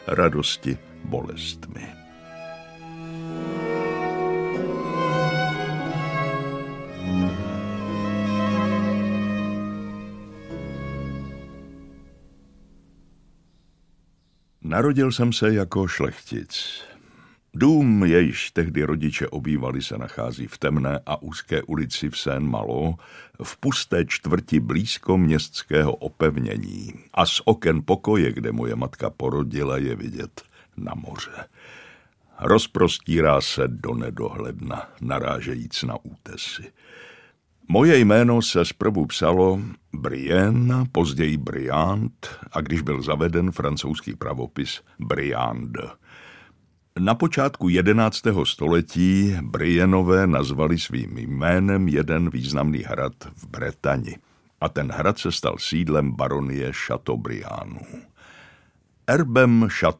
radosti bolestmi. Narodil jsem se jako šlechtic. Dům, jejž tehdy rodiče obývali, se nachází v temné a úzké ulici v Saint-Malo, v pusté čtvrti blízko městského opevnění. A z oken pokoje, kde moje matka porodila, je vidět na moře. Rozprostírá se do nedohledna, narážejíc na útesy. Moje jméno se zprvu psalo Brienne, později Briand, a když byl zaveden francouzský pravopis Briand. Na počátku 11. století Briennové nazvali svým jménem jeden významný hrad v Bretani a ten hrad se stal sídlem baronie Chateaubriandů. Erbem